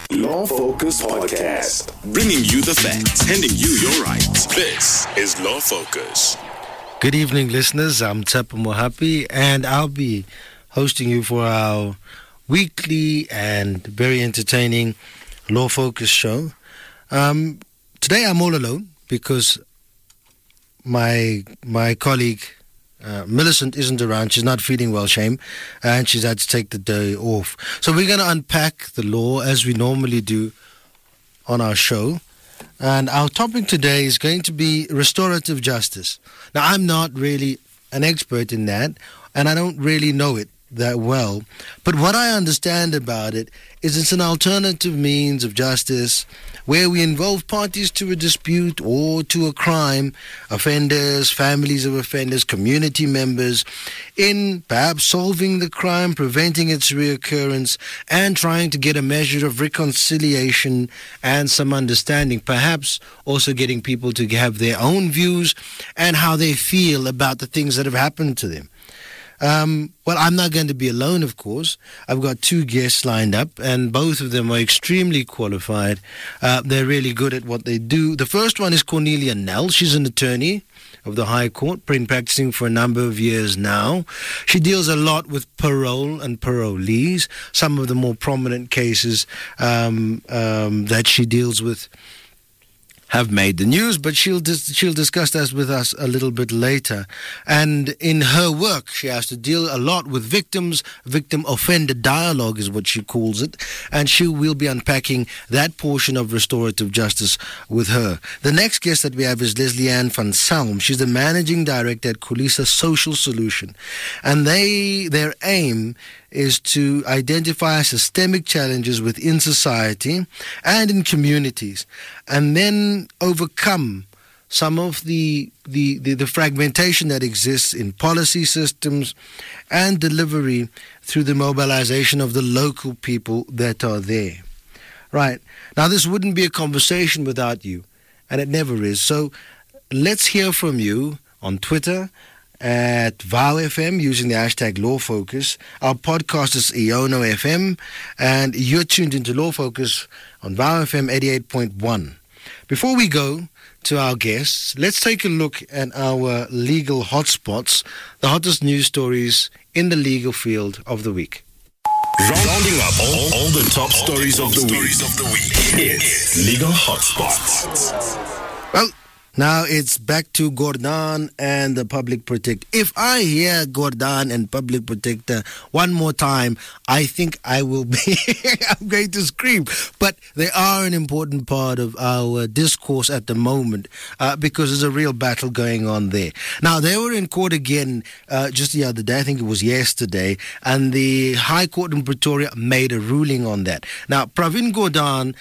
Law Focus Podcast. Bringing you the facts, handing you your rights. This is Law Focus. Good evening, listeners. I'm Tsepo Mohapi, and I'll be hosting you for our weekly and very entertaining Law Focus show. Today I'm all alone because my colleague Millicent isn't around. She's not feeling well, shame, and she's had to take the day off. So we're going to unpack the law as we normally do on our show. And our topic today is going to be restorative justice. Now, I'm not really an expert in that, and I don't really know it that well. But what I understand about it is it's an alternative means of justice where we involve parties to a dispute or to a crime, offenders, families of offenders, community members, in perhaps solving the crime, preventing its reoccurrence, and trying to get a measure of reconciliation and some understanding, perhaps also getting people to have their own views and how they feel about the things that have happened to them. Well, I'm not going to be alone, of course. I've got two guests lined up, and both of them are extremely qualified. They're really good at what they do. The first one is Cornelia Nel. She's an attorney of the High Court, been practicing for a number of years now. She deals a lot with parole and parolees, some of the more prominent cases that she deals with have made the news, but she'll discuss that with us a little bit later. And in her work, she has to deal a lot with victims. Victim-offender dialogue is what she calls it, and we'll be unpacking that portion of restorative justice with her. The next guest that we have is Leslie-Ann van Salm. She's the managing director at Khulisa Social Solution, and their aim is to identify systemic challenges within society and in communities, and then overcome some of the fragmentation that exists in policy systems and delivery through the mobilization of the local people that are there. Right. Now, this wouldn't be a conversation without you, and it never is. So let's hear from you on Twitter at VOW FM using the hashtag LawFocus. Our podcast is Iono FM, and you're tuned into Law Focus on VOW FM 88.1. Before we go to our guests, let's take a look at our legal hotspots, the hottest news stories in the legal field of the week. Rounding up all the top stories of the week. It's Legal Hotspots. Well, now it's back to Gordhan and the Public Protector. If I hear Gordhan and Public Protector one more time, I think I will be, I'm going to scream. But they are an important part of our discourse at the moment because there's a real battle going on there. Now, they were in court again just the other day, I think it was yesterday, and the High Court in Pretoria made a ruling on that. Now, Pravin Gordhan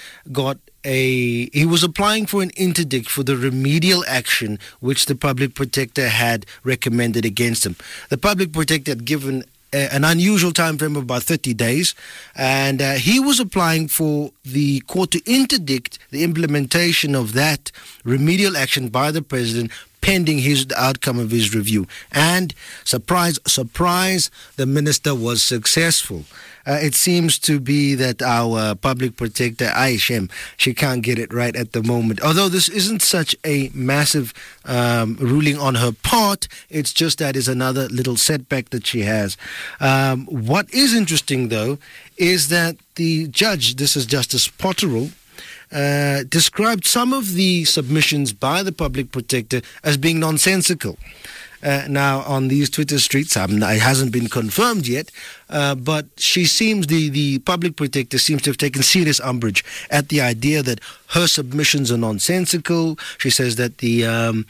he was applying for an interdict for the remedial action which the Public Protector had recommended against him. The Public Protector had given an unusual time frame of about 30 days, and he was applying for the court to interdict the implementation of that remedial action by the President pending the outcome of his review. And surprise, surprise, the minister was successful. It seems to be that our Public Protector, Aishem, she can't get it right at the moment. Although this isn't such a massive ruling on her part, it's just that is another little setback that she has. What is interesting, though, is that the judge, this is Justice Potterill, described some of the submissions by the Public Protector as being nonsensical. Now, on these Twitter streets, it hasn't been confirmed yet, but the Public Protector seems to have taken serious umbrage at the idea that her submissions are nonsensical. She says that the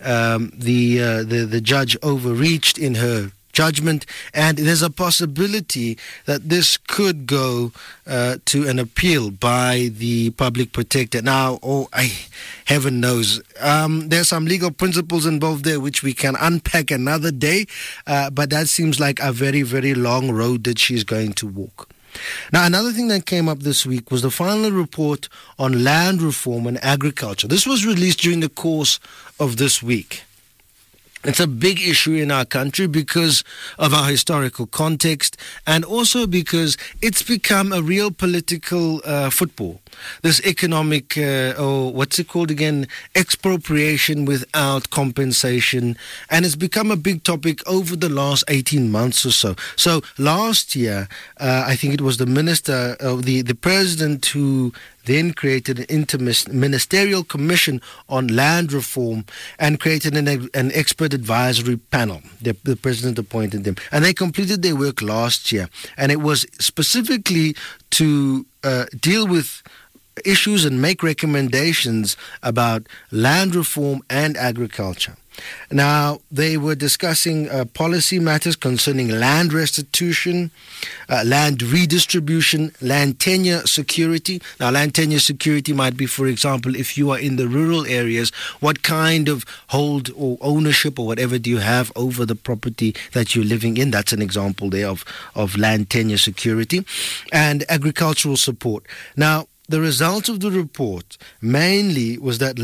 judge overreached in her judgment, and there's a possibility that this could go to an appeal by the Public Protector. Now, heaven knows, there's some legal principles involved there which we can unpack another day, but that seems like a very, very long road that she's going to walk. Now, another thing that came up this week was the final report on land reform and agriculture. This was released during the course of this week. It's a big issue in our country because of our historical context and also because it's become a real political football. This economic, or what's it called again, expropriation without compensation. And it's become a big topic over the last 18 months or so. So last year, I think it was the minister, the president who then created an interministerial commission on land reform and created an expert advisory panel. The president appointed them. And they completed their work last year. And it was specifically to deal with issues and make recommendations about land reform and agriculture. Now, they were discussing policy matters concerning land restitution, land redistribution, land tenure security. Now, land tenure security might be, for example, if you are in the rural areas, what kind of hold or ownership or whatever do you have over the property that you're living in? That's an example there of land tenure security. And agricultural support. Now, the result of the report mainly was that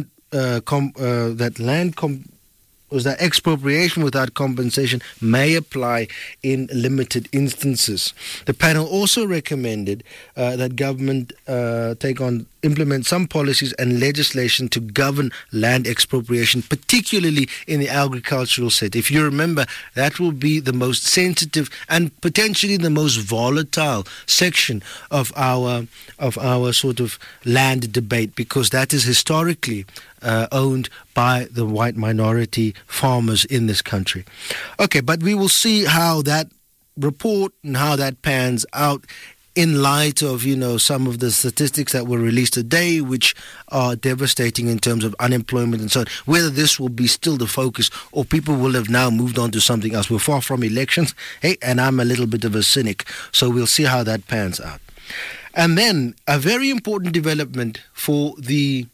that expropriation without compensation may apply in limited instances. The panel also recommended that government implement some policies and legislation to govern land expropriation, particularly in the agricultural sector. If you remember, that will be the most sensitive and potentially the most volatile section of our sort of land debate, because that is historically owned by the white minority farmers in this country. Okay, but we will see how that report and how that pans out in light of, some of the statistics that were released today, which are devastating in terms of unemployment and so on, whether this will be still the focus or people will have now moved on to something else. We're far from elections, and I'm a little bit of a cynic, so we'll see how that pans out. And then a very important development for the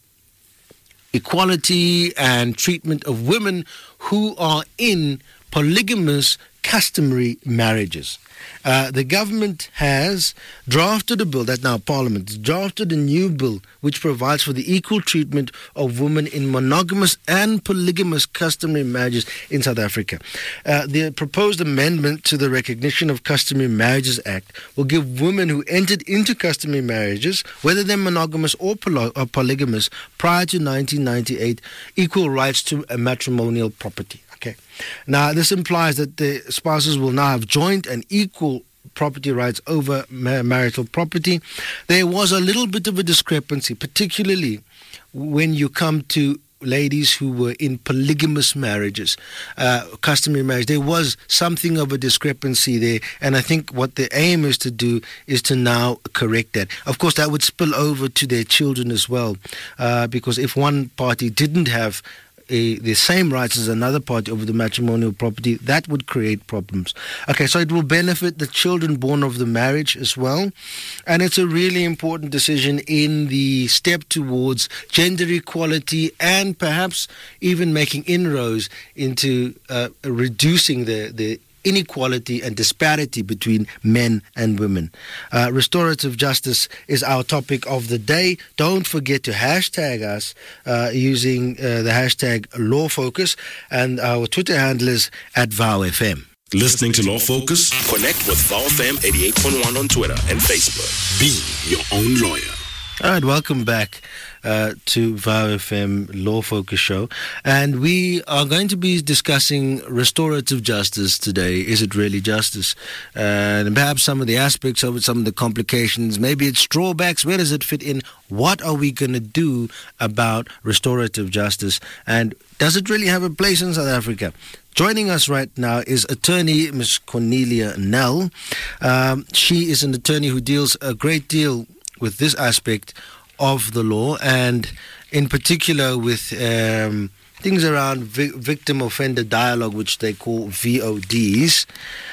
equality and treatment of women who are in polygamous customary marriages. The government has drafted a bill, that's now Parliament, has drafted a new bill which provides for the equal treatment of women in monogamous and polygamous customary marriages in South Africa. The proposed amendment to the Recognition of Customary Marriages Act will give women who entered into customary marriages, whether they're monogamous or polygamous, prior to 1998, equal rights to a matrimonial property. Okay. Now, this implies that the spouses will now have joint and equal property rights over marital property. There was a little bit of a discrepancy, particularly when you come to ladies who were in polygamous marriages, customary marriage. There was something of a discrepancy there, and I think what the aim is to do is to now correct that. Of course, that would spill over to their children as well, because if one party didn't have the same rights as another party over the matrimonial property, that would create problems. Okay, so it will benefit the children born of the marriage as well. And it's a really important decision in the step towards gender equality and perhaps even making inroads into reducing the inequality and disparity between men and women. Restorative justice is our topic of the day. Don't forget to hashtag us using the hashtag LawFocus, and our Twitter handle is @VowFM. Listening to Law Focus? Connect with VowFM 88.1 on Twitter and Facebook. Be your own lawyer. All right, welcome back to VowFM Law Focus Show. And we are going to be discussing restorative justice today. Is it really justice? And perhaps some of the aspects of it, some of the complications. Maybe it's drawbacks. Where does it fit in? What are we going to do about restorative justice? And does it really have a place in South Africa? Joining us right now is attorney Ms. Cornelia Nel. She is an attorney who deals a great deal with this aspect of the law, and in particular with things around victim-offender dialogue, which they call VODs.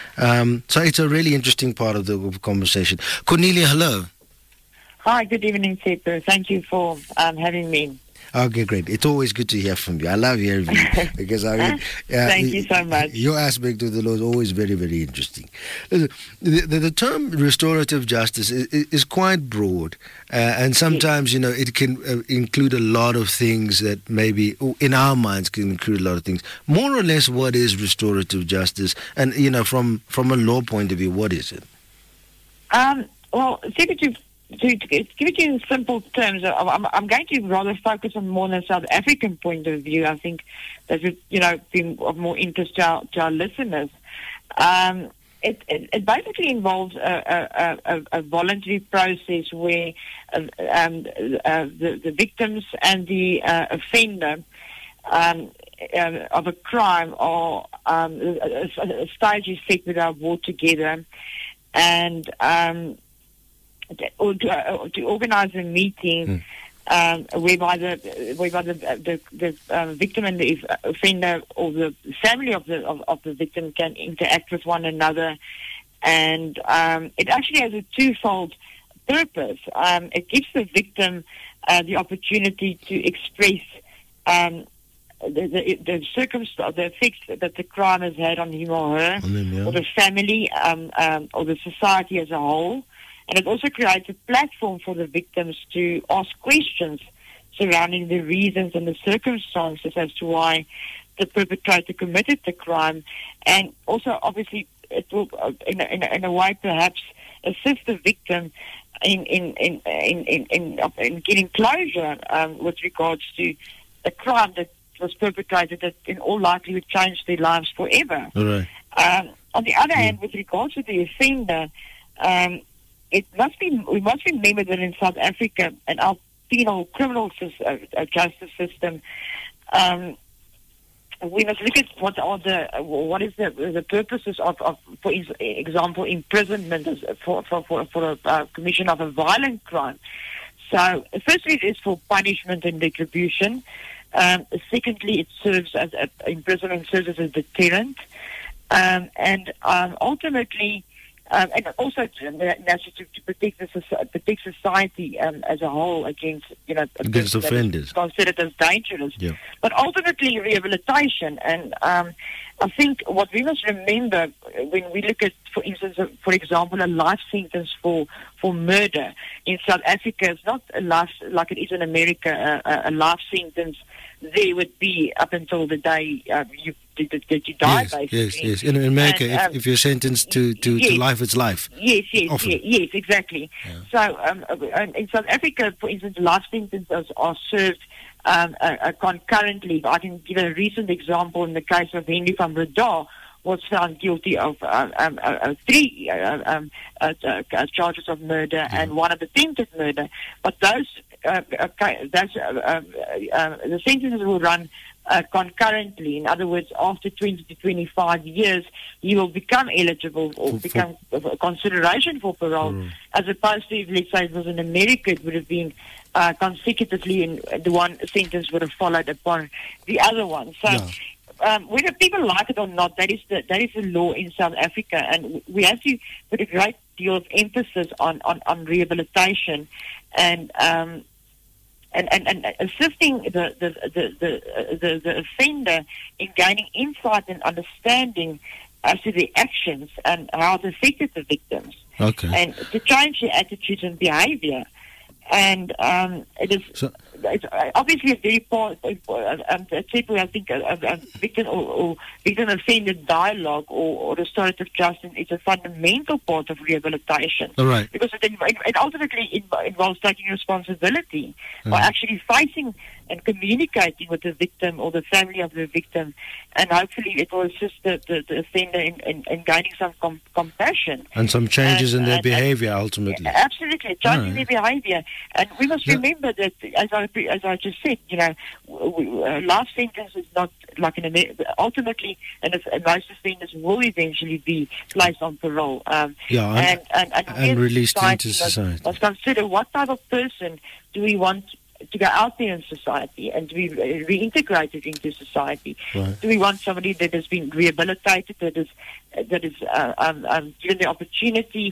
So it's a really interesting part of the conversation. Cornelia, hello. Hi, good evening, Sepo. Thank you for having me. Okay, great. It's always good to hear from you. I love hearing from you because Thank you so much. Your aspect of the law is always very, very interesting. The term restorative justice is quite broad, and sometimes it can include a lot of things that maybe in our minds can include a lot of things. More or less, what is restorative justice, and from a law point of view, what is it? Well, to give it in simple terms, I'm going to rather focus on more than South African point of view. I think that would, be of more interest to our listeners. It basically involves a voluntary process where the victims and the offender of a crime or a stage is set without war together, and to organise a meeting whereby the victim and the offender or the family of the victim can interact with one another, and it actually has a twofold purpose. It gives the victim the opportunity to express the circumstance, the effects that the crime has had on him or her, or the family, or the society as a whole. And it also creates a platform for the victims to ask questions surrounding the reasons and the circumstances as to why the perpetrator committed the crime. And also, obviously, it will, in a way, perhaps assist the victim in getting closure with regards to a crime that was perpetrated that in all likelihood changed their lives forever. Right. On the other hand, with regards to the offender, we must remember that in South Africa and our penal criminal justice system, we must look at what is the purposes of for example, imprisonment for a commission of a violent crime. So, firstly, it is for punishment and retribution. Secondly, it serves as imprisonment serves as a deterrent, and ultimately. And also to protect society as a whole against offenders considered as dangerous. Yeah. But ultimately rehabilitation. And I think what we must remember when we look at, for instance, for example, a life sentence for murder in South Africa is not a life like it is in America. A life sentence there would be up until the day that you die, basically. Yes. In America, if you're sentenced to life, it's life. Yes, exactly. Yeah. So in South Africa, for instance, life sentences are served concurrently. I can give a recent example in the case of Henry van Breda, was found guilty of 3 charges of murder and 1 of attempted murder. But the sentences will run concurrently. In other words, after 20 to 25 years, he will become eligible or become consideration for parole, as opposed to, if, let's say, it was in America, it would have been consecutively, and the one sentence would have followed upon the other one. So. Yeah. Whether people like it or not, that is the law in South Africa, and we have to put a great deal of emphasis on rehabilitation and assisting the offender in gaining insight and understanding as to the actions and how it affected the victims, and to change their attitudes and behaviour. And it's obviously a very I think a victim or victim-offender dialogue or restorative justice is a fundamental part of rehabilitation. All right. Because it ultimately involves taking responsibility by actually facing and communicating with the victim or the family of the victim, and hopefully it will assist the offender in gaining some compassion. And some changes in their behaviour, ultimately. Absolutely, changing their behaviour. And we must remember that, as I just said, life sentence is not like ultimately, and most offenders will eventually be placed on parole. And released into society. Must consider what type of person do we want out there in society and to be reintegrated into society? Right. Do we want somebody that has been rehabilitated, that is given the opportunity,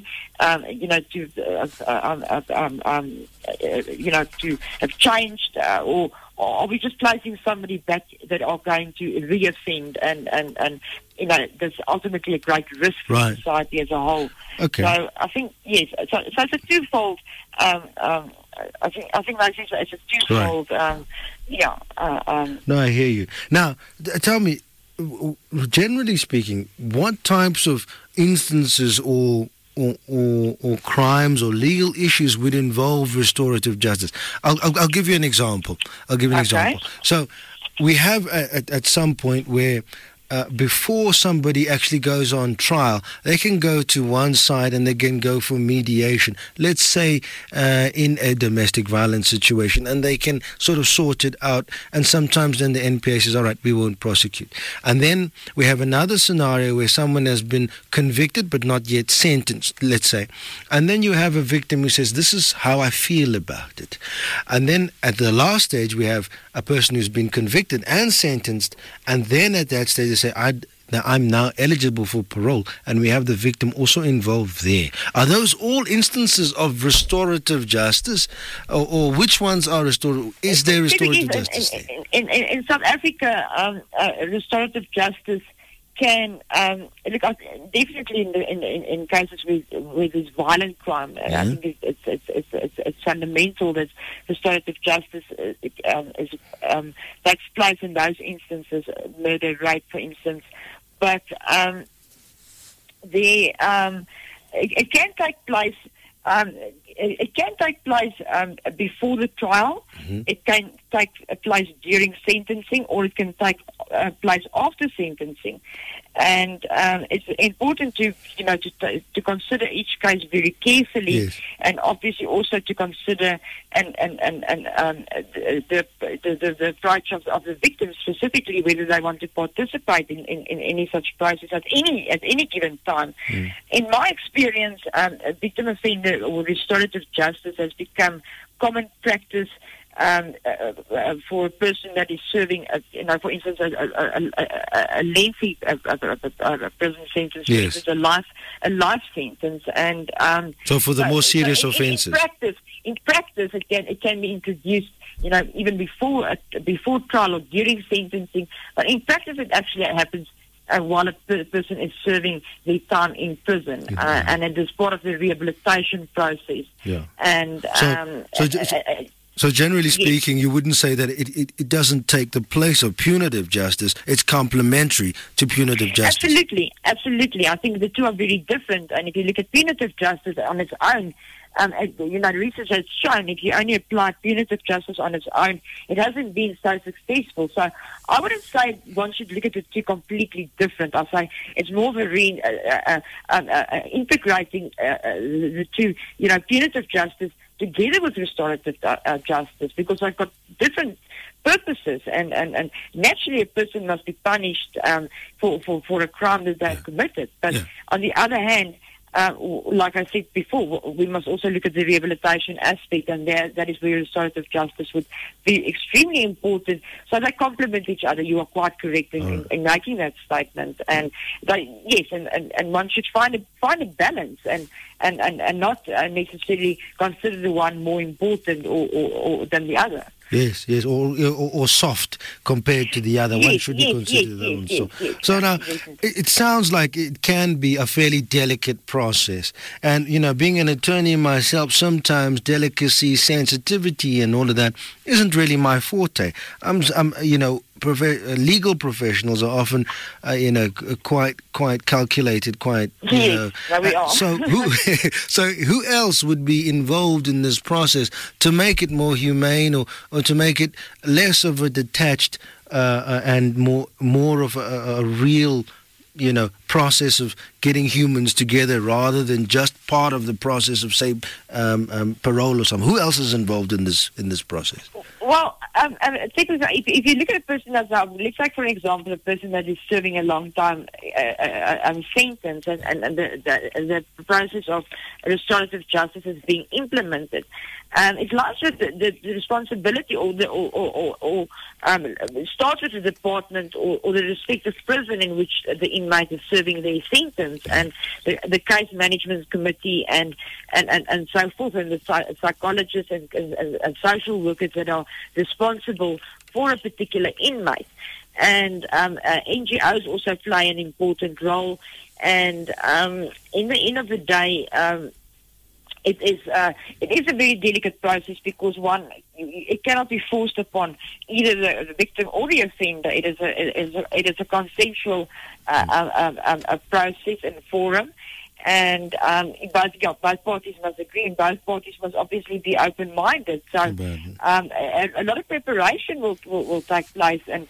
to have changed, or are we just placing somebody back that are going to reoffend and there's ultimately a great risk for society as a whole. Okay. So I think yes. So it's a twofold. I think mostly it's a twofold. No, I hear you. Now, tell me, generally speaking, what types of instances or crimes or legal issues would involve restorative justice? I'll give you an example. So we have at some point where before somebody actually goes on trial, they can go to one side and they can go for mediation. Let's say in a domestic violence situation, and they can sort of sort it out. And sometimes then the NPA says, all right, we won't prosecute. And then we have another scenario where someone has been convicted but not yet sentenced, let's say. And then you have a victim who says, this is how I feel about it. And then at the last stage, we have a person who's been convicted and sentenced, and then at that stage they say, I'm now eligible for parole, and we have the victim also involved there. Are those all instances of restorative justice, or which ones are restorative? Is there restorative justice there? In South Africa, restorative justice can definitely in cases with this violent crime. I think it's fundamental that restorative justice takes place in those instances, murder, rape, for instance. But it can take place. It can take place before the trial. Mm-hmm. It can take place during sentencing, or it can take place after sentencing. And it's important to consider each case very carefully, yes. And obviously also to consider the rights of the victim, specifically whether they want to participate in any such process at any given time. Mm. In my experience, victim offender or restorative justice has become common practice for a person that is serving, for instance, a lengthy prison sentence, yes. a life sentence, and so for the more serious offences. In practice, it can be introduced, even before trial or during sentencing. But in practice, it actually happens while a person is serving their time in prison, mm-hmm. And it is part of the rehabilitation process. Yeah. And so generally speaking, yes. You wouldn't say that it doesn't take the place of punitive justice. It's complementary to punitive justice. Absolutely. I think the two are very different. And if you look at punitive justice on its own, research has shown if you only apply punitive justice on its own, it hasn't been so successful. So I wouldn't say one should look at the two completely different. I'll say it's more of a integrating the two, punitive justice together with restorative justice, because they've got different purposes, and naturally a person must be punished for a crime that they've committed. But on the other hand, like I said before, we must also look at the rehabilitation aspect, and that is where restorative justice would be extremely important. So they complement each other. You are quite correct in making that statement. And and one should find a balance and not necessarily consider the one more important or than the other. Yes, or soft compared to the other. One shouldn't consider them soft. So now, it sounds like it can be a fairly delicate process. And, being an attorney myself, sometimes delicacy, sensitivity and all of that isn't really my forte. Legal professionals are often, quite calculated, quite, There we are. So who else would be involved in this process to make it more humane or to make it less of a detached and more of a real, process of getting humans together rather than just part of the process of, say, parole or something? Who else is involved in this process? Well, if you look at a person that's, let's take for example a person that is serving a long time sentence, and the process of restorative justice is being implemented. It lies with the responsibility, starts with the department or the respective prison in which the inmate is serving their sentence, and the case management committee and so forth, and the psychologists and social workers that are responsible for a particular inmate. And NGOs also play an important role. And in the end of the day, it is a very delicate process, because it cannot be forced upon either the victim or the offender. It is a consensual process and forum, and both parties must agree, and both parties must obviously be open-minded. So a lot of preparation will take place, and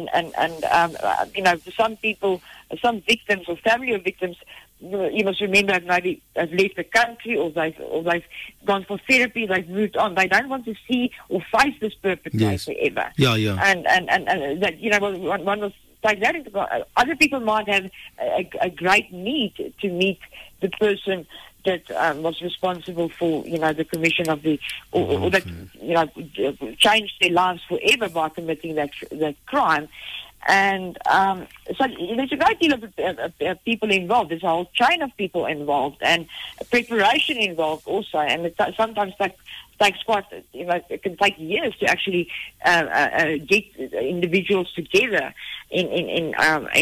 some people, some victims or family of victims, you must remember, maybe have left the country, or they've gone for therapy, they've moved on. They don't want to see or face this perpetrator ever. Yeah. And that, one must take that into account. Other people might have a great need to meet the person that was responsible for, the commission of or that, changed their lives forever by committing that crime. And so there's a great deal of people involved. There's a whole chain of people involved, and preparation involved also. And it sometimes takes quite, it can take years to actually get individuals together in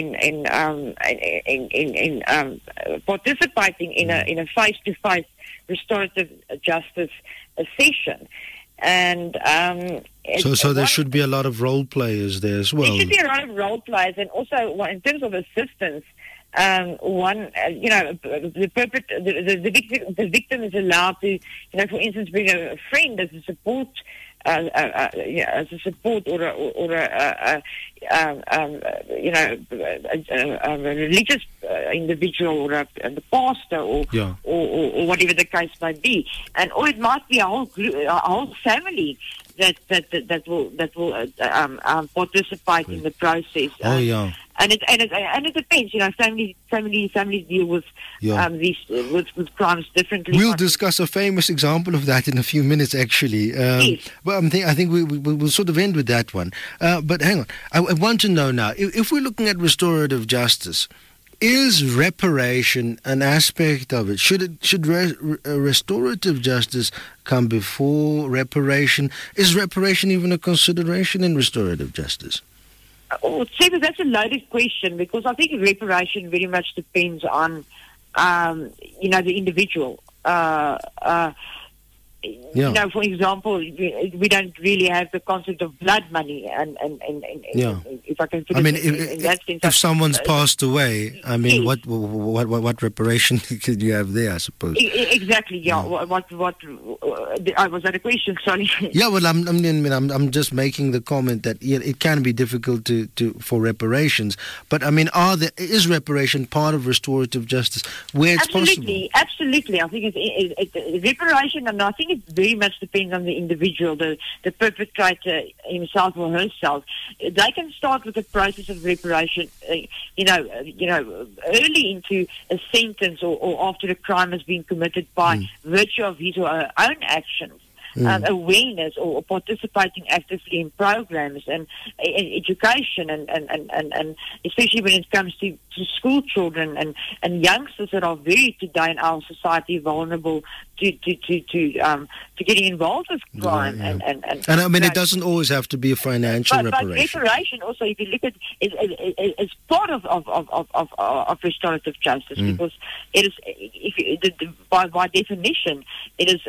participating in a face-to-face restorative justice session. And so there should be a lot of role players there as well. There should be a lot of role players, and also in terms of assistance, the victim is allowed to, for instance, bring a friend as a support. As a support or a religious individual, or a pastor, or whatever the case might be, or it might be a whole family that will participate in the process. And it depends. Families deal with with crimes differently. We'll discuss a famous example of that in a few minutes, actually. Yes. But I think we'll sort of end with that one. But hang on, I want to know now, if we're looking at restorative justice, is reparation an aspect of it? Should restorative justice come before reparation? Is reparation even a consideration in restorative justice? That's a loaded question, because I think reparation very much depends on, the individual. For example, we don't really have the concept of blood money, and if I can put in that sense. If someone's passed away, what reparation could you have there, I suppose? Exactly. Yeah. What was that a question? Sorry. Yeah. Well, I'm just making the comment that it can be difficult for reparations, but is reparation part of restorative justice where it's possible? Absolutely. I think it's reparation, and I think it very much depends on the individual, the perpetrator himself or herself. They can start with the process of reparation, early into a sentence or after a crime has been committed by virtue of his or her own actions. Awareness or participating actively in programs and education and especially when it comes to school children and youngsters that are very today in our society vulnerable to getting involved with crime. It doesn't always have to be a financial reparation. But reparation also, if you look at it's part of restorative justice, because it is by definition it is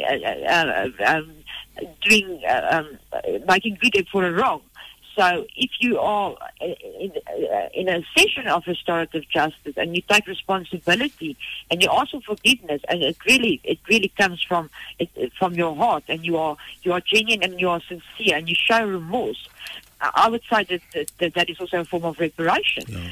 making good for a wrong. So if you are in a session of restorative justice and you take responsibility and you ask for forgiveness, and it really comes from your heart, and you are genuine and you are sincere and you show remorse, I would say that is also a form of reparation. Yeah.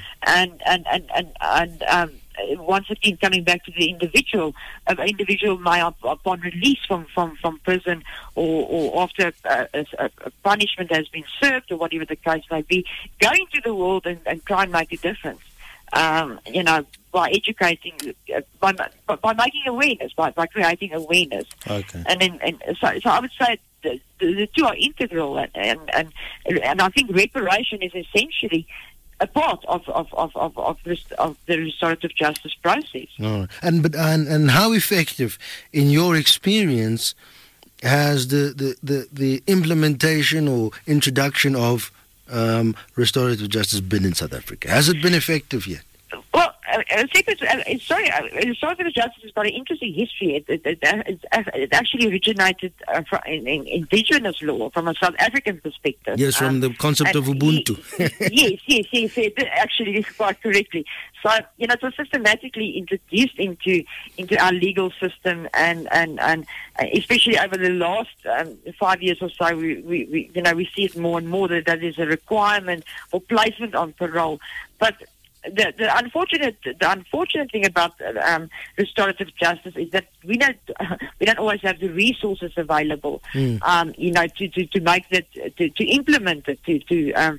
And once again, coming back to the individual may, upon release from prison or after a punishment has been served or whatever the case may be, go into the world and try and make a difference. By educating, by making awareness, by creating awareness. Okay. And so I would say the two are integral, and I think reparation is essentially a part of the restorative justice process. Oh. And how effective, in your experience, has the implementation or introduction of restorative justice been in South Africa? Has it been effective yet? Well, restorative justice has got an interesting history. It actually originated from in indigenous law, from a South African perspective. Yes, from the concept of Ubuntu. Yes, actually, quite correctly. So, it was systematically introduced into our legal system, and especially over the last 5 years or so, we see it more and more that is a requirement for placement on parole. But the unfortunate thing about restorative justice is that we don't always have the resources available, to make that, to implement it,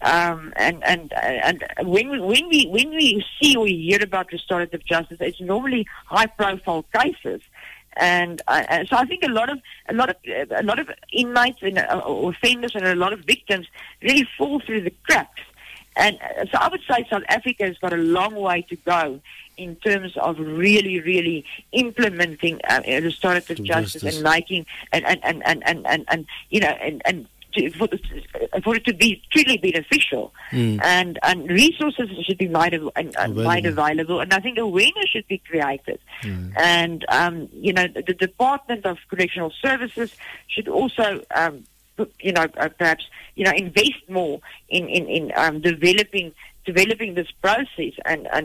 and when we see or hear about restorative justice, it's normally high profile cases. And so I think a lot of inmates or offenders and a lot of victims really fall through the cracks. And so I would say South Africa has got a long way to go in terms of really, really implementing restorative justice and making for it to be truly beneficial, and resources should be made available, and I think awareness should be created, and the Department of Correctional Services should also perhaps invest more in developing this process,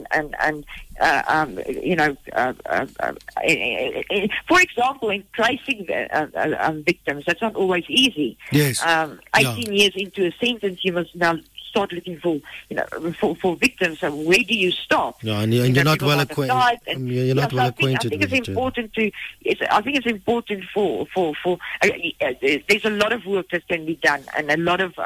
for example, in tracing victims. That's not always easy. Yes. 18 years into a sentence, you must now start looking for victims. So where do you stop? No, and you're not well acquainted. You're not well acquainted with it. I think it's important for there's a lot of work that can be done, and a lot of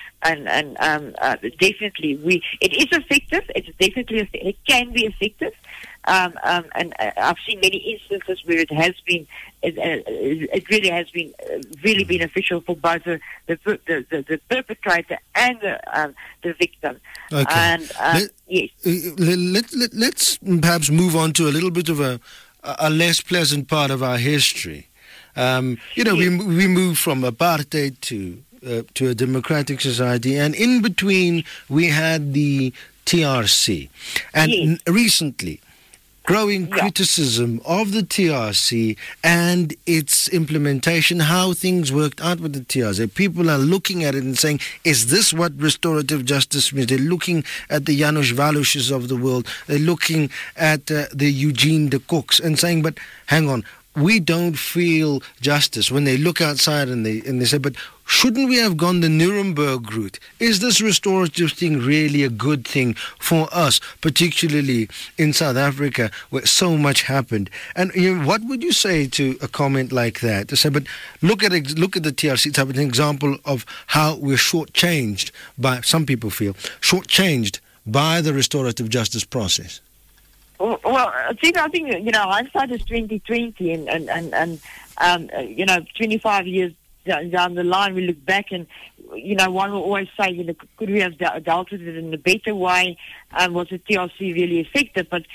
definitely it is effective. It can be effective. And I've seen many instances where it really has been really beneficial for both the perpetrator and the victim. Okay. And yes, let's perhaps move on to a little bit of a less pleasant part of our history. We moved from apartheid to a democratic society, and in between we had the TRC, and recently growing criticism of the TRC and its implementation, how things worked out with the TRC. People are looking at it and saying, is this what restorative justice means? They're looking at the Janusz Walusches of the world. They're looking at the Eugene de Kooks and saying, but hang on, we don't feel justice. When they look outside and they say, but shouldn't we have gone the Nuremberg route? Is this restorative thing really a good thing for us, particularly in South Africa where so much happened? And what would you say to a comment like that? To say, but look at the TRC, it's an example of how we're shortchanged by, some people feel, shortchanged by the restorative justice process. Well, I think hindsight is 2020, and 25 years down the line, we look back and one will always say, could we have dealt with it in a better way? Was the TRC really effective? But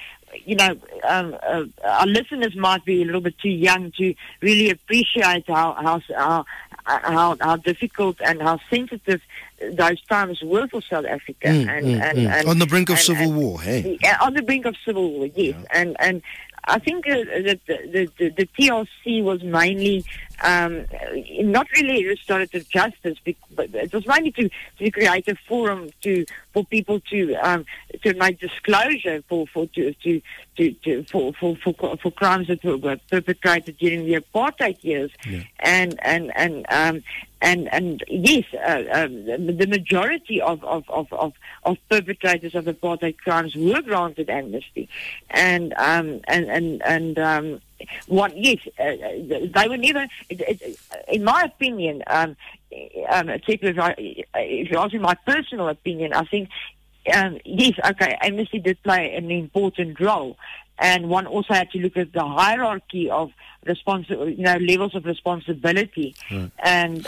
our listeners might be a little bit too young to really appreciate how difficult and how sensitive those times were for South Africa. And on the brink of civil war, hey? On the brink of civil war, yes. Yeah. And I think that the TRC was mainly not really restorative justice, but it was mainly to create a forum for people to make disclosure for crimes that were perpetrated during the apartheid years, and yes, the majority of perpetrators of apartheid crimes were granted amnesty, and yes, they were never. In my opinion, if you ask me my personal opinion, I think yes, okay, amnesty did play an important role. And one also had to look at the hierarchy of levels of responsibility, and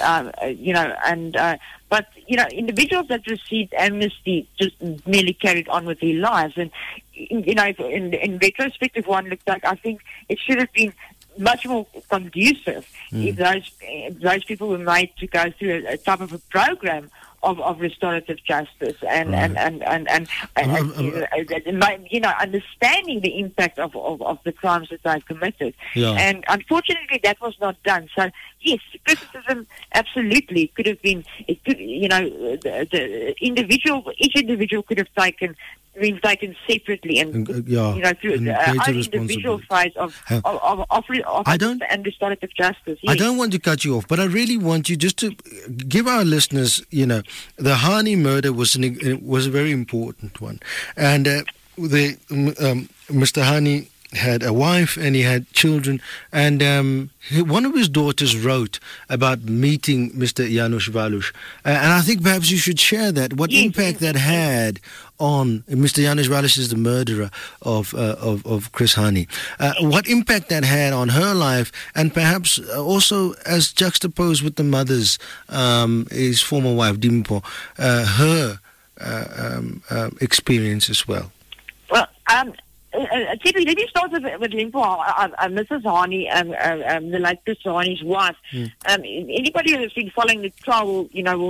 but individuals that received amnesty just merely carried on with their lives. And in retrospect, if one looked back, I think it should have been much more conducive if those people were made to go through a type of a program of restorative justice and understanding the impact of the crimes that they committed. Yeah. And unfortunately, that was not done. So yes, criticism absolutely could have been. It could, each individual could have been taken separately and through the individual phase of and restorative justice. Yes. I don't want to cut you off, but I really want you just to give our listeners, the Hani murder was a very important one, and Mr. Hani had a wife and he had children, and one of his daughters wrote about meeting Mr. Janusz Walus, and I think perhaps you should share that. What impact that had on Mr. Janusz Walus is the murderer of Chris Hani. What impact that had on her life, and perhaps also as juxtaposed with the mother's, his former wife Dimpo, her experience as well. Well, Tippy, let me start with Limpo, Mrs. Hani, the late Chris Hani's wife. Anybody who has been following the trial,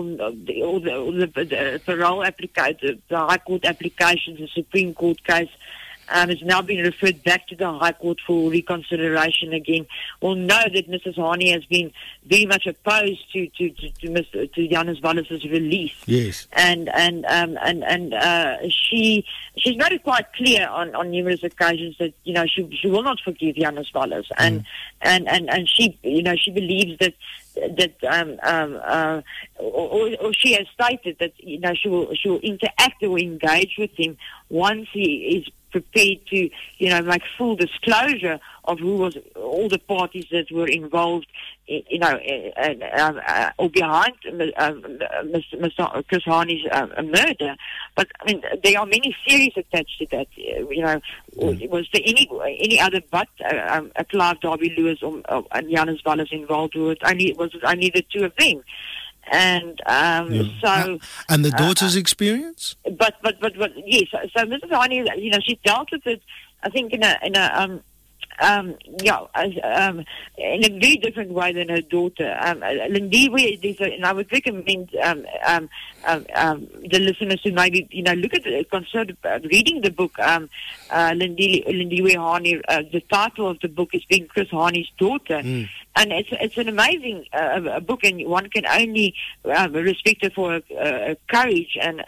the parole application, the High Court applications, the Supreme Court case, has now been referred back to the High Court for reconsideration again, will know that Mrs. Hani has been very much opposed to Janusz Walus's release. Yes. And she's made it quite clear on numerous occasions that she will not forgive Janusz Walus, and she believes that or she has stated that she will interact or engage with him once he is prepared to make full disclosure of who was all the parties that were involved or behind Mr. Chris Hani's murder. But I mean, there are many theories attached to that. Was there any other but Clive Derby Lewis and Janusz Walus involved? Was it only the two of them? And so, and the daughter's experience. But yes. So Mrs. Hani, she dealt with it, I think, in a in a very different way than her daughter. Lindiwe, and I would recommend the listeners to maybe look at consider reading the book. Lindiwe Hani. The title of the book is being Chris Hani's daughter, and it's an amazing book, and one can only respect her for her courage and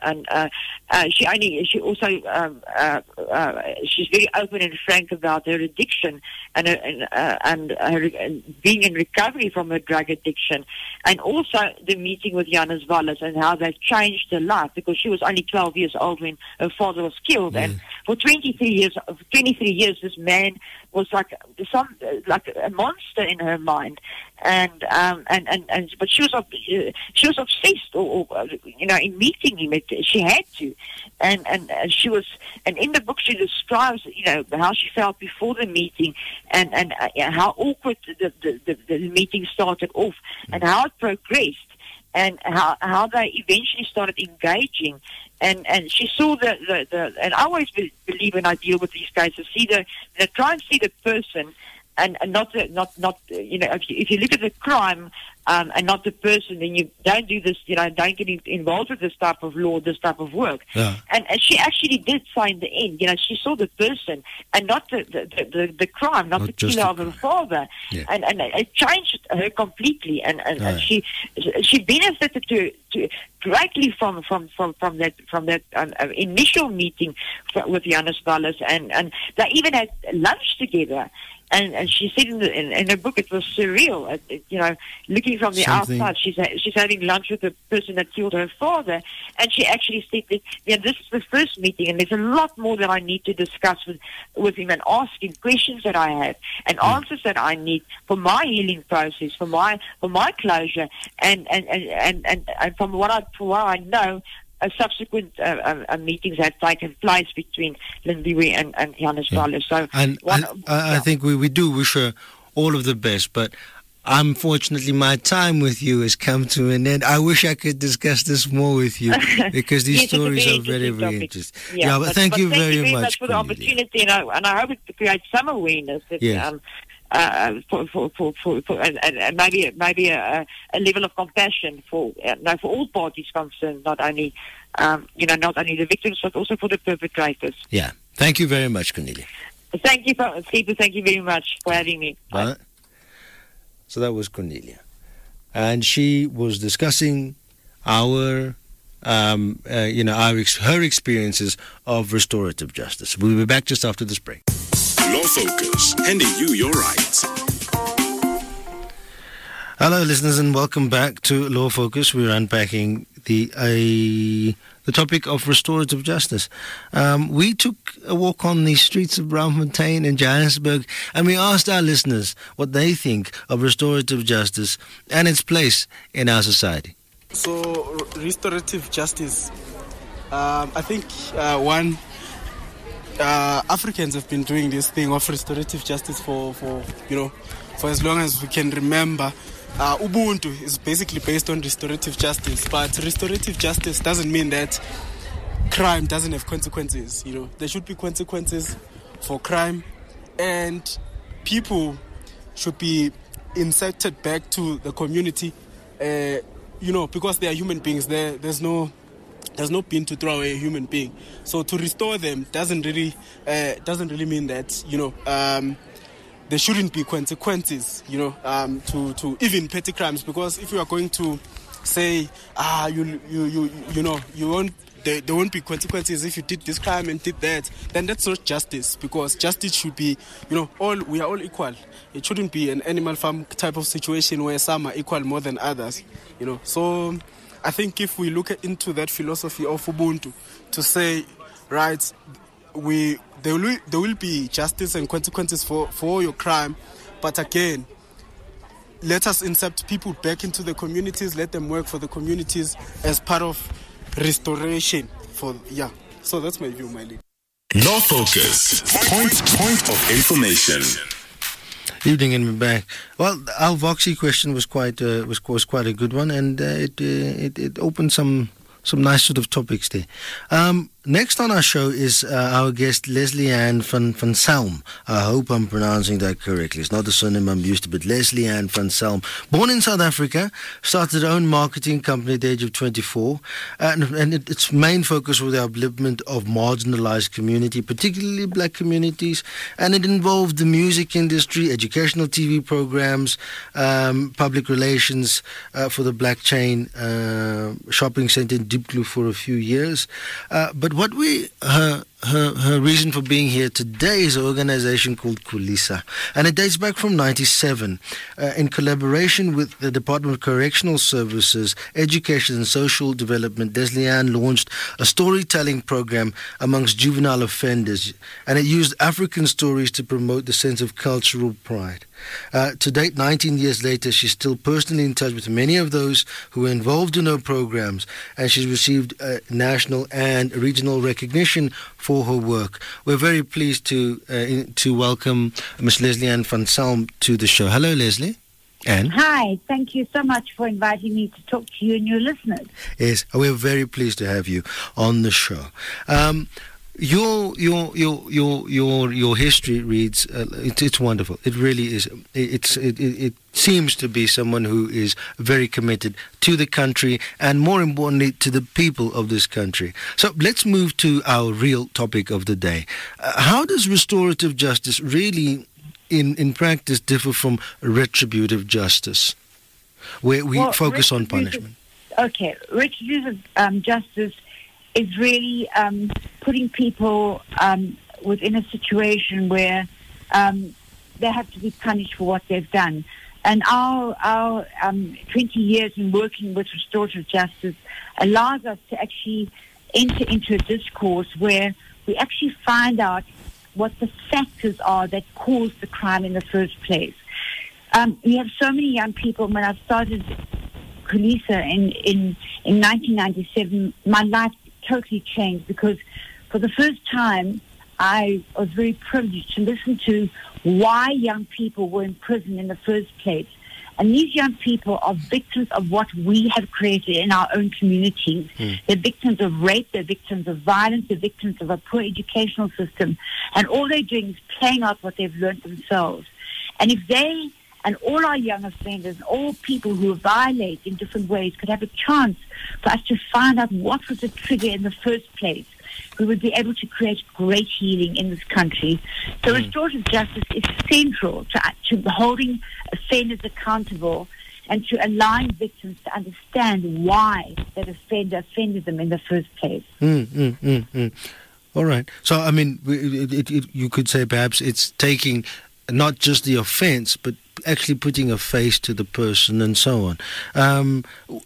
she also she's very open and frank about her addiction and being in recovery from her drug addiction, and also the meeting with Janusz Walus and how that changed her life, because she was only 12 years old when her father was killed, and for 23 years this man was like a monster in her mind, but she was obsessed in meeting him. She had to, and she was, and in the book she describes how she felt before the meeting, and how awkward the meeting started off, and how it progressed, and how they eventually started engaging, and she saw the and I always believe when I deal with these cases, try and see the person, and not if you look at the crime and not the person, then you don't do this, don't get involved with this type of law, this type of work. Yeah. And she actually did say in the end, she saw the person and not the crime, not the killer of her father. Yeah. And it changed her completely, and she benefited to greatly from that initial meeting with Janusz Walus, and they even had lunch together. And she said in her book it was surreal. Looking from the outside, she's having lunch with the person that killed her father, and she actually said that this is the first meeting, and there's a lot more that I need to discuss with him and ask him questions that I have and answers that I need for my healing process, for my closure, and from what I know. Subsequent meetings have taken place between Lindiwe and Janus Wallace. So, I think we do wish her all of the best, but unfortunately my time with you has come to an end. I wish I could discuss this more with you because these stories are very, very interesting. Yeah, but thank you very much for the opportunity, and I hope it creates some awareness that, and maybe a level of compassion for all parties concerned, not only the victims but also for the perpetrators. Yeah, thank you very much, Cornelia. Thank you, Steve. Thank you very much for having me. Bye. So that was Cornelia, and she was discussing her experiences of restorative justice. We'll be back just after this break. Law Focus, handing you your rights. Hello, listeners, and welcome back to Law Focus. We're unpacking the topic of restorative justice. We took a walk on the streets of Braamfontein in Johannesburg, and we asked our listeners what they think of restorative justice and its place in our society. So, restorative justice, I think Africans have been doing this thing of restorative justice for as long as we can remember. Ubuntu is basically based on restorative justice, but restorative justice doesn't mean that crime doesn't have consequences. There should be consequences for crime, and people should be inserted back to the community. Because they are human beings. There's no pin to throw away a human being. So to restore them doesn't really mean that there shouldn't be consequences. To even petty crimes, because if you are going to say there won't be consequences if you did this crime and did that, then that's not justice, because justice should be we are all equal. It shouldn't be an animal farm type of situation where some are equal more than others. So I think if we look into that philosophy of Ubuntu to say, right, there will be justice and consequences for your crime, but again, let us insert people back into the communities, let them work for the communities as part of restoration. So that's my view, my lead. Law Focus, point of information. Evening, and we're back. Well, our Voxy question was quite a good one, and it opened some nice sort of topics there. Next on our show is our guest Leslie-Ann van Salm. I hope I'm pronouncing that correctly. It's not the surname I'm used to, but Leslie-Ann van Salm. Born in South Africa, started her own marketing company at the age of 24, and its main focus was the upliftment of marginalized community, particularly black communities, and it involved the music industry, educational TV programs, public relations for the Black Chain shopping center in Diepkloof for a few years. But what her reason for being here today is an organization called Khulisa, and it dates back from 1997. In collaboration with the Department of Correctional Services, Education and Social Development, Leslie-Ann launched a storytelling program amongst juvenile offenders, and it used African stories to promote the sense of cultural pride. To date, 19 years later, she's still personally in touch with many of those who were involved in her programs, and she's received national and regional recognition for her work. We're very pleased to welcome Ms. Leslie-Ann van Salm to the show. Hello, Leslie. Ann. Hi, thank you so much for inviting me to talk to you and your listeners. Yes, we're very pleased to have you on the show. Your history reads it's wonderful. It really is. It seems to be someone who is very committed to the country and, more importantly, to the people of this country. So let's move to our real topic of the day. How does restorative justice really, in practice, differ from retributive justice, where we focus on punishment? Okay, retributive justice is really putting people within a situation where they have to be punished for what they've done. And our 20 years in working with restorative justice allows us to actually enter into a discourse where we actually find out what the factors are that caused the crime in the first place. We have so many young people. When I started Khulisa in 1997, my life totally changed, because for the first time I was very privileged to listen to why young people were in prison in the first place. And these young people are victims of what we have created in our own communities. They're victims of rape, they're victims of violence, they're victims of a poor educational system. And all they're doing is playing out what they've learned themselves. And if they and all our young offenders, all people who violate in different ways, could have a chance for us to find out what was the trigger in the first place, we would be able to create great healing in this country. So restorative justice is central to holding offenders accountable and to allowing victims to understand why that offender offended them in the first place. All right. So, I mean, you could say perhaps it's taking not just the offense, but actually putting a face to the person and so on.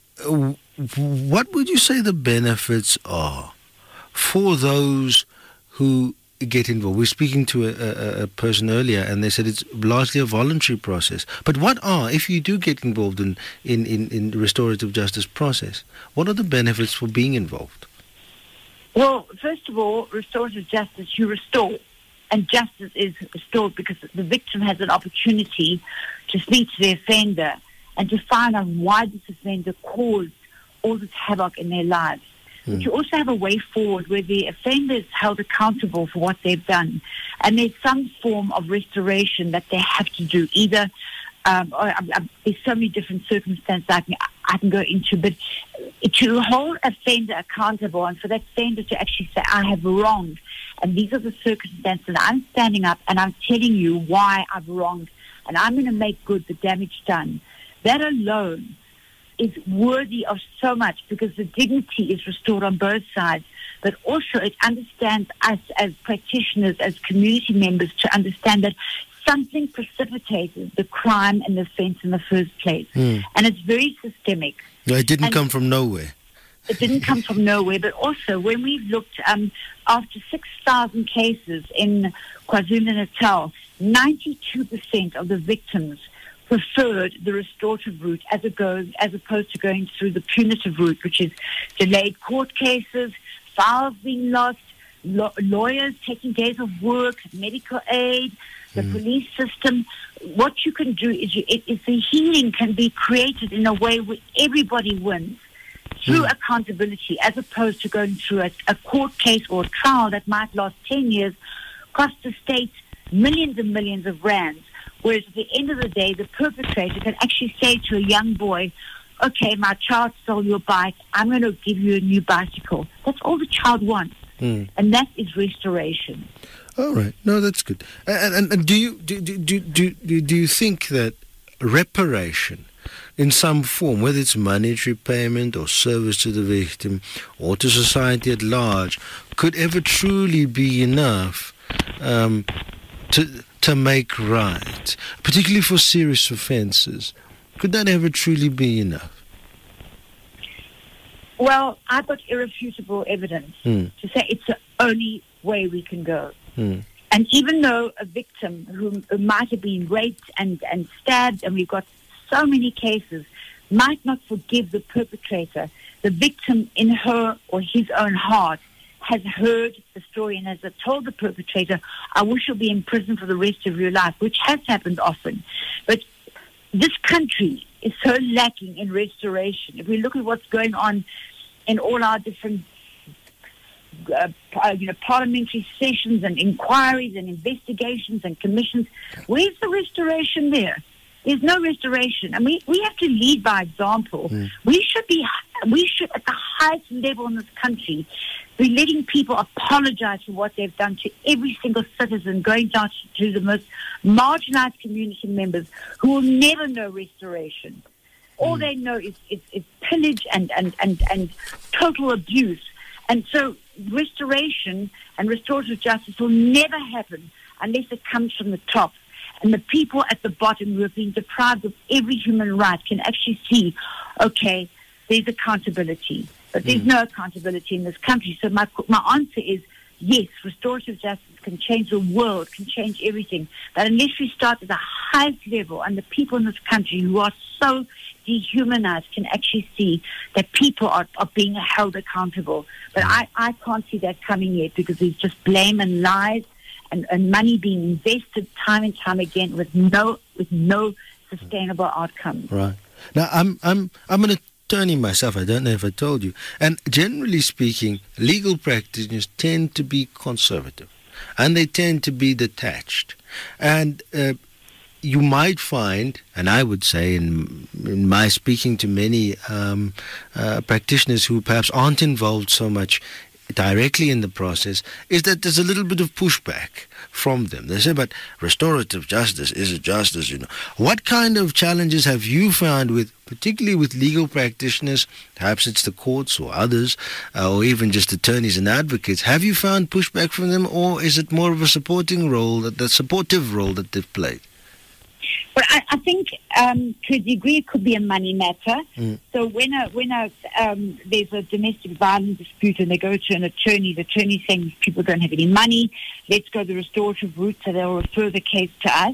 What would you say the benefits are for those who get involved? We're speaking to a person earlier, and they said it's largely a voluntary process. But what are, if you do get involved in the restorative justice process, what are the benefits for being involved? Well, first of all, restorative justice, you restore. And justice is restored because the victim has an opportunity to speak to the offender and to find out why this offender caused all this havoc in their lives. But you also have a way forward where the offender is held accountable for what they've done. And there's some form of restoration that they have to do. Either, there's so many different circumstances I can go into, but to hold an offender accountable and for that offender to actually say, I have wronged, and these are the circumstances, and I'm standing up and I'm telling you why I've wronged, and I'm going to make good the damage done. That alone is worthy of so much, because the dignity is restored on both sides, but also it understands us as practitioners, as community members, to understand that something precipitated the crime and the offense in the first place. And it's very systemic. No, it didn't come from nowhere. It didn't come from nowhere, but also when we've looked, after 6,000 cases in KwaZulu-Natal, 92% of the victims preferred the restorative route as opposed to going through the punitive route, which is delayed court cases, files being lost, lawyers taking days of work, medical aid, the police system. What you can do is the healing can be created in a way where everybody wins through accountability, as opposed to going through a court case or a trial that might last 10 years, cost the state millions and millions of rands. Whereas at the end of the day, the perpetrator can actually say to a young boy, okay, my child stole your bike, I'm going to give you a new bicycle. That's all the child wants. And that is restoration. All right. No, that's good. And do you think that reparation in some form, whether it's monetary payment or service to the victim or to society at large, could ever truly be enough to make right, particularly for serious offences? Could that ever truly be enough? Well, I've got irrefutable evidence to say it's the only way we can go. And even though a victim who might have been raped and stabbed, and we've got so many cases, might not forgive the perpetrator, the victim in her or his own heart has heard the story and has told the perpetrator, I wish you'll be in prison for the rest of your life, which has happened often. But this country is so lacking in restoration. If we look at what's going on in all our different parliamentary sessions and inquiries and investigations and commissions, where's the restoration there? There's no restoration. And we have to lead by example. We should at the highest level in this country be letting people apologize for what they've done to every single citizen, going down to the most marginalized community members who will never know restoration. All they know is pillage and total abuse. And so restoration and restorative justice will never happen unless it comes from the top. And the people at the bottom who have been deprived of every human right can actually see, okay, there's accountability. But there's no accountability in this country. So my answer is, yes, restorative justice can change the world, can change everything. But unless we start at the highest level, and the people in this country who are so dehumanized can actually see that people are being held accountable. But I can't see that coming yet, because there's just blame and lies and money being invested time and time again with no sustainable outcome. Right. Now I'm an attorney myself. I don't know if I told you. And generally speaking, legal practitioners tend to be conservative, and they tend to be detached. And you might find, and I would say in my speaking to many practitioners who perhaps aren't involved so much directly in the process, is that there's a little bit of pushback from them. They say, but restorative justice is a justice, you know. What kind of challenges have you found particularly with legal practitioners, perhaps it's the courts or others, or even just attorneys and advocates? Have you found pushback from them, or is it more of a supportive role that they've played? Well, I think to a degree it could be a money matter. So when there's a domestic violence dispute and they go to an attorney, the attorney saying these people don't have any money, let's go the restorative route, so they'll refer the case to us,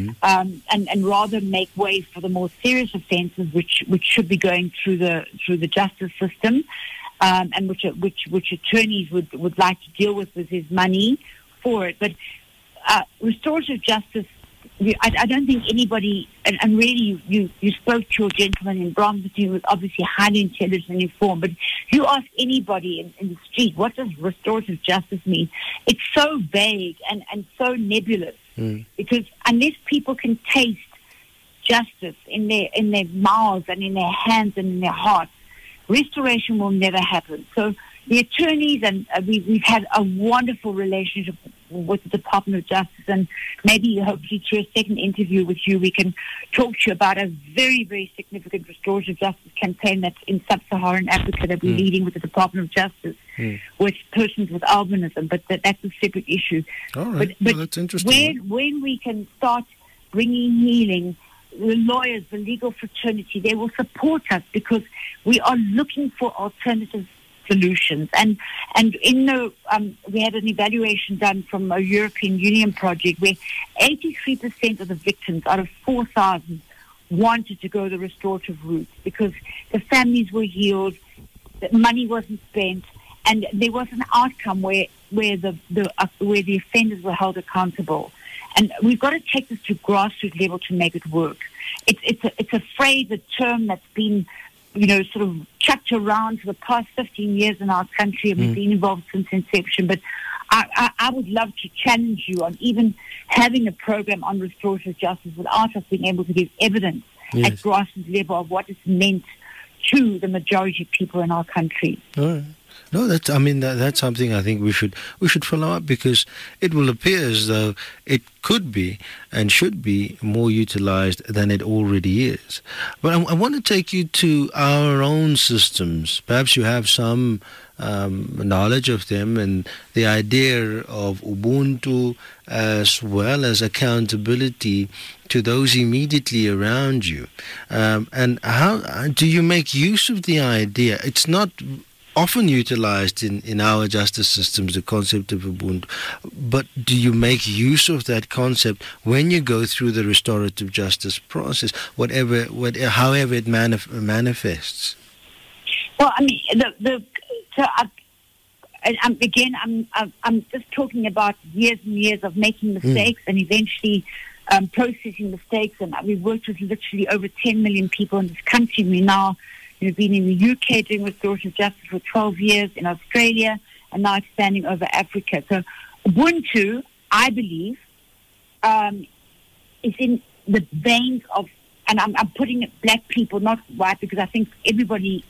and rather make way for the more serious offences which should be going through the justice system, and which attorneys would like to deal with his money for it. But restorative justice, I don't think anybody, and really you spoke to your gentleman in Bromston who was obviously highly intelligent and informed, but you ask anybody in the street, what does restorative justice mean? It's so vague and so nebulous, because unless people can taste justice in their mouths and in their hands and in their hearts, restoration will never happen. So the attorneys, and we've had a wonderful relationship with the Department of Justice, and maybe hopefully through a second interview with you we can talk to you about a very, very significant restorative justice campaign that's in sub-Saharan Africa that we're leading with the Department of Justice with persons with albinism, but that's a separate issue. All right. But that's interesting. when we can start bringing healing, the lawyers, the legal fraternity, they will support us, because we are looking for alternative solutions. And in the we had an evaluation done from a European Union project where 83% of the victims out of 4,000 wanted to go the restorative route, because the families were healed, the money wasn't spent, and there was an outcome where the offenders were held accountable. And we've got to take this to grassroots level to make it work. It's a phrase, a term that's been, sort of chucked around for the past 15 years in our country, and we've been involved since inception. But I would love to challenge you on even having a program on restorative justice without us being able to give evidence at grassroots level of what it's meant to the majority of people in our country. All right. No, that's something I think we should follow up, because it will appear as though it could be and should be more utilized than it already is. But I want to take you to our own systems. Perhaps you have some knowledge of them, and the idea of Ubuntu as well as accountability to those immediately around you. And how do you make use of the idea? It's not often utilized in our justice systems, the concept of Ubuntu. But do you make use of that concept when you go through the restorative justice process, however it manifests? Well, I mean, I'm just talking about years and years of making mistakes and eventually processing mistakes. And we've worked with literally over 10 million people in this country. We now We've been in the UK doing restorative justice for 12 years, in Australia, and now expanding over Africa. So Ubuntu, I believe, is in the veins of, and I'm putting it black people, not white, because I think everybody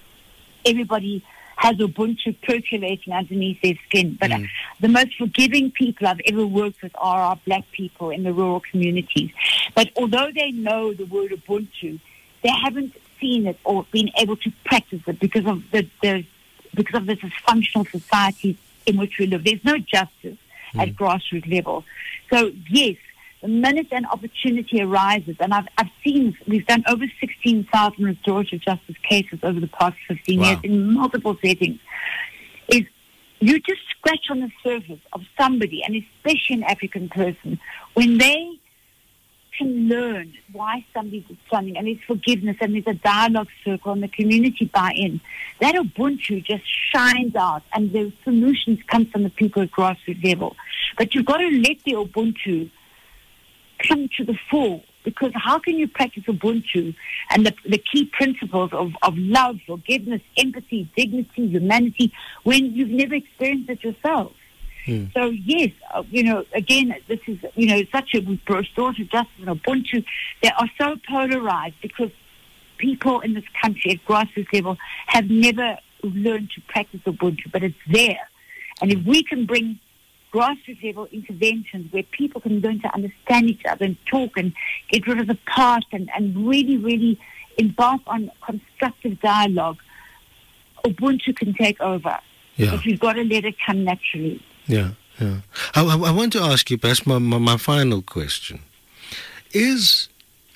has Ubuntu percolating underneath their skin. But the most forgiving people I've ever worked with are our black people in the rural communities. But although they know the word Ubuntu, they haven't seen it or been able to practice it because of the dysfunctional society in which we live. There's no justice at grassroots level. So yes, the minute an opportunity arises, and I've seen, we've done over 16,000 restorative justice cases over the past 15 years in multiple settings, is you just scratch on the surface of somebody, and especially an African person, when they can learn why somebody did something, and there's forgiveness, and there's a dialogue circle, and the community buy-in. That Ubuntu just shines out, and the solutions come from the people at grassroots level. But you've got to let the Ubuntu come to the fore, because how can you practice Ubuntu and the key principles of love, forgiveness, empathy, dignity, humanity, when you've never experienced it yourself? So yes, again, this is, such a, with restorative justice and Ubuntu, they are so polarized because people in this country at grassroots level have never learned to practice Ubuntu, but it's there. And if we can bring grassroots level interventions where people can learn to understand each other and talk and get rid of the past and really, really embark on constructive dialogue, Ubuntu can take over. Yeah. But we've got to let it come naturally. Yeah. I want to ask you, perhaps my final question. Is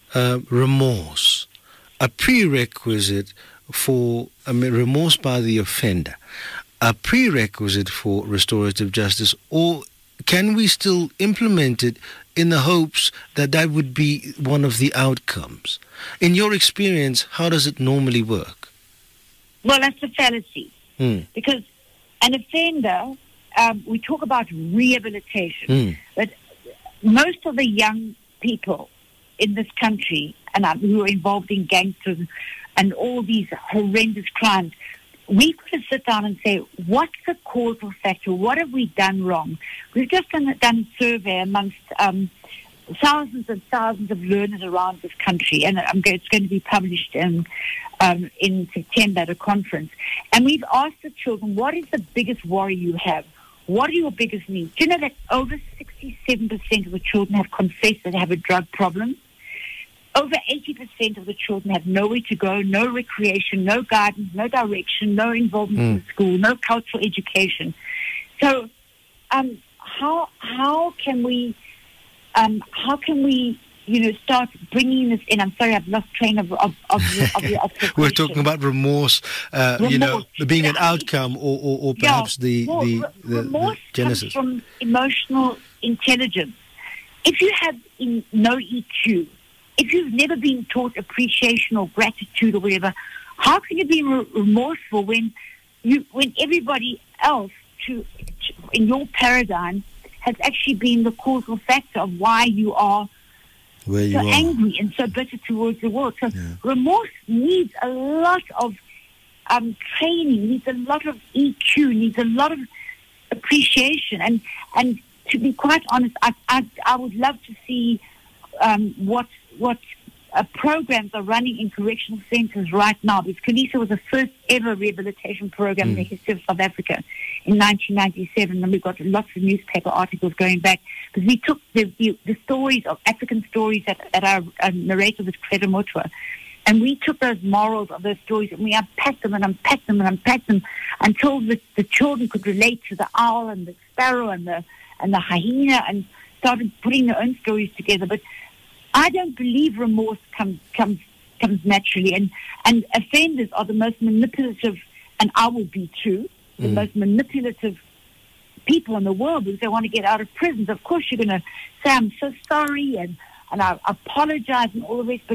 remorse a prerequisite for, remorse by the offender, a prerequisite for restorative justice, or can we still implement it in the hopes that that would be one of the outcomes? In your experience, how does it normally work? Well, that's a fallacy. Because an offender, we talk about rehabilitation, but most of the young people in this country and who are involved in gangsters and all these horrendous crimes, we've got to sit down and say, what's the causal factor? What have we done wrong? We've just done a survey amongst thousands and thousands of learners around this country, and it's going to be published in September at a conference. And we've asked the children, what is the biggest worry you have? What are your biggest needs? Do you know that over 67% of the children have confessed that they have a drug problem? Over 80% of the children have nowhere to go, no recreation, no guidance, no direction, no involvement in school, no cultural education. So, how can we start bringing this in? I'm sorry, I've lost train of your question. We're talking about remorse, being an outcome, or perhaps the genesis. Comes from emotional intelligence. If you have no EQ, if you've never been taught appreciation or gratitude or whatever, how can you be remorseful when everybody else in your paradigm has actually been the causal factor of why you are angry and so bitter towards the world? So remorse needs a lot of training, needs a lot of EQ, needs a lot of appreciation. And to be quite honest, I would love to see what programs are running in correctional centres right now, because Khanyisa was the first ever rehabilitation program in the history of South Africa in 1997, and we've got lots of newspaper articles going back, because we took the stories of African stories that are narrated with Credo Mutwa, and we took those morals of those stories and we unpacked them and unpacked them and unpacked them until the children could relate to the owl and the sparrow and the hyena, and started putting their own stories together. But I don't believe remorse comes naturally, and offenders are the most manipulative, and I will be too, the most manipulative people in the world, because they want to get out of prisons. Of course, you're going to say, I'm so sorry, and I apologize and all of this, but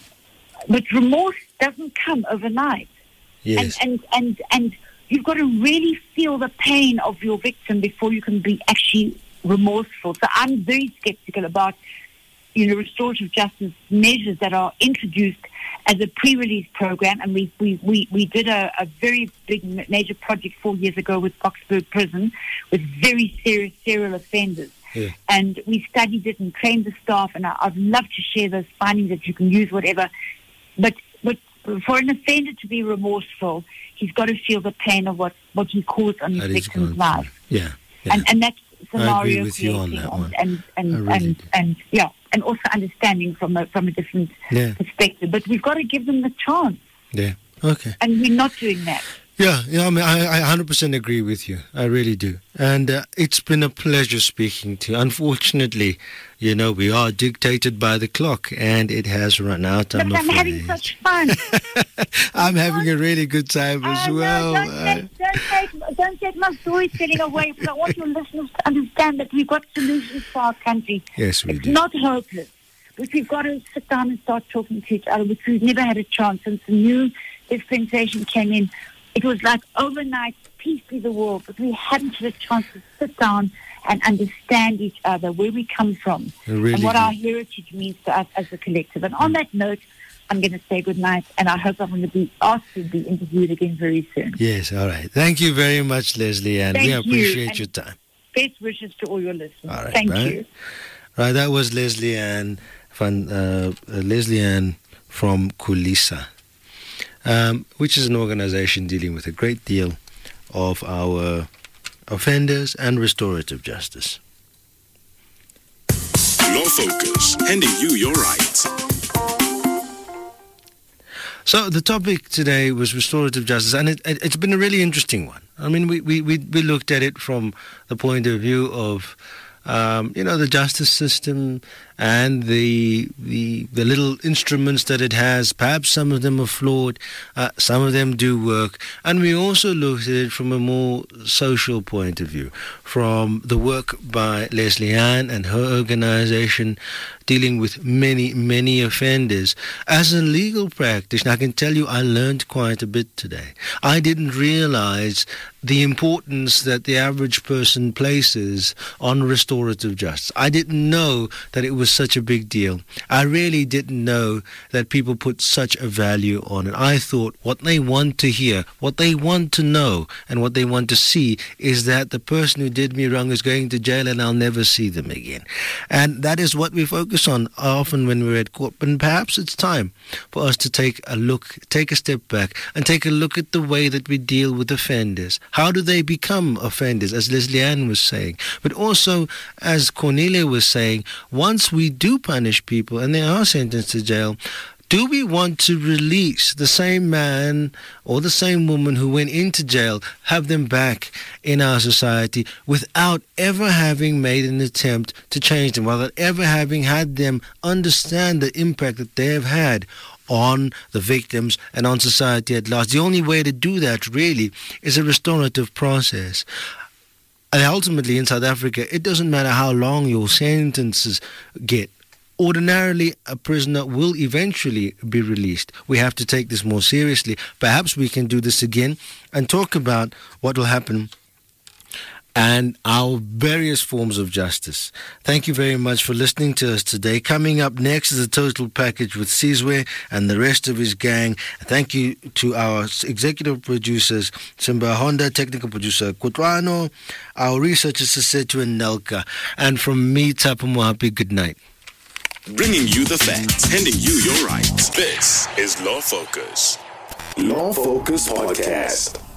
remorse doesn't come overnight. Yes. And you've got to really feel the pain of your victim before you can be actually remorseful. So I'm very skeptical about restorative justice measures that are introduced as a pre-release program, and we did a very big major project 4 years ago with Boksburg Prison with very serious serial offenders. Yeah. And we studied it and trained the staff, and I'd love to share those findings that you can use, whatever. But for an offender to be remorseful, he's got to feel the pain of what he caused on his victim's life. Yeah. And that's scenario I agree with you on that one. And also understanding from a different perspective. But we've got to give them the chance. Yeah. Okay. And we're not doing that. Yeah, I mean, I 100% agree with you. I really do. And it's been a pleasure speaking to you. Unfortunately, we are dictated by the clock, and it has run out. But I'm having such fun. I'm having a really good time as well. Don't take my storytelling away, because I want your listeners to understand that we've got solutions for our country. Yes, we do. It's not hopeless. But we've got to sit down and start talking to each other, which we've never had a chance since the new dispensation came in. It was like overnight, peace be the world, but we hadn't had a chance to sit down and understand each other, where we come from, really and what our heritage means to us as a collective. And on that note, I'm going to say good night, and I hope I'm going to be asked to be interviewed again very soon. Yes, all right. Thank you very much, Leslie Ann. We appreciate your time. Best wishes to all your listeners. All right, Thank you. Right, that was Leslie Ann from Khulisa. Which is an organization dealing with a great deal of our offenders and restorative justice. Law Focus, handing you your rights. So the topic today was restorative justice, and it's been a really interesting one. I mean, we looked at it from the point of view of the justice system and the little instruments that it has. Perhaps some of them are flawed, some of them do work. And we also looked at it from a more social point of view, from the work by Leslie Ann and her organization dealing with many, many offenders. As a legal practitioner, I can tell you I learned quite a bit today. I didn't realize the importance that the average person places on restorative justice. I didn't know that it was such a big deal. I really didn't know that people put such a value on it. I thought what they want to hear, what they want to know, and what they want to see is that the person who did me wrong is going to jail and I'll never see them again. And that is what we focus on often when we're at court. But perhaps it's time for us to take a step back and take a look at the way that we deal with offenders. How do they become offenders, as Leslie Ann was saying? But also, as Cornelia was saying, once we do punish people and they are sentenced to jail, do we want to release the same man or the same woman who went into jail, have them back in our society without ever having made an attempt to change them, without ever having had them understand the impact that they have had on the victims and on society at large? The only way to do that really is a restorative process. And ultimately in South Africa, it doesn't matter how long your sentences get. Ordinarily, a prisoner will eventually be released. We have to take this more seriously. Perhaps we can do this again and talk about what will happen and our various forms of justice. Thank you very much for listening to us today. Coming up next is a total package with Sizwe and the rest of his gang. Thank you to our executive producers, Simba Honda, technical producer Kutwano, our researchers Sesetu and Nelka, and from me, Tapu Mohapi, good night. Bringing you the facts, handing you your rights. This is Law Focus. Law Focus Podcast.